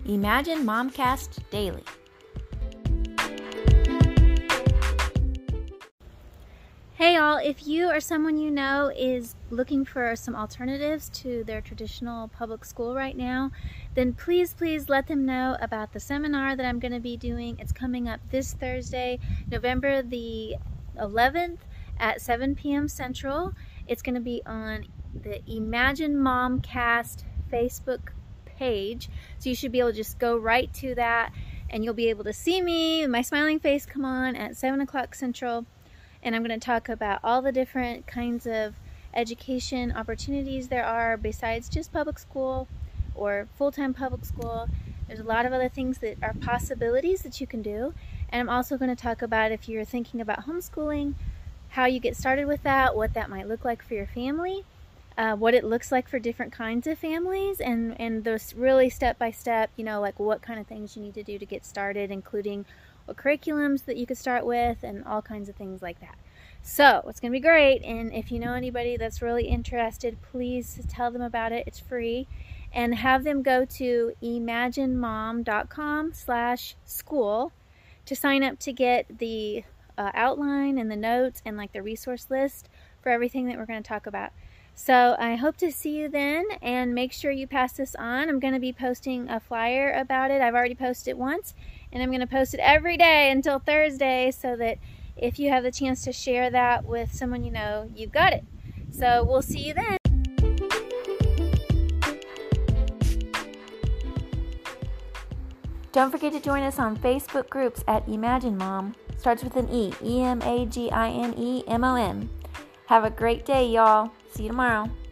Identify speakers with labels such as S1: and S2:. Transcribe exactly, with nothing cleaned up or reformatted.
S1: Imagine Momcast Daily. Hey all, if you or someone you know is looking for some alternatives to their traditional public school right now, then please, please let them know about the seminar that I'm going to be doing. It's coming up this Thursday, November the eleventh at seven p.m. Central. It's going to be on the Imagine Momcast Facebook page, so you should be able to just go right to that and you'll be able to see me, my smiling face come on at seven o'clock Central. And I'm going to talk about all the different kinds of education opportunities there are besides just public school or full-time public school. There's a lot of other things that are possibilities that you can do. And I'm also going to talk about, if you're thinking about homeschooling, how you get started with that, what that might look like for your family, uh, what it looks like for different kinds of families, and, and those really step-by-step, you know, like what kind of things you need to do to get started, including what curriculums that you could start with and all kinds of things like that. So it's going to be great, and if you know anybody that's really interested, please tell them about it. It's free, and have them go to imaginemom.com slash school to sign up to get the uh, outline and the notes and like the resource list for everything that we're going to talk about. So I hope to see you then, and make sure you pass this on. I'm going to be posting a flyer about it. I've already posted it once, and I'm going to post it every day until Thursday, so that if you have the chance to share that with someone you know, you've got it. So we'll see you then. Don't forget to join us on Facebook groups at Imagine Mom. Starts with an E, E M A G I N E M O M. Have a great day, y'all. See you tomorrow.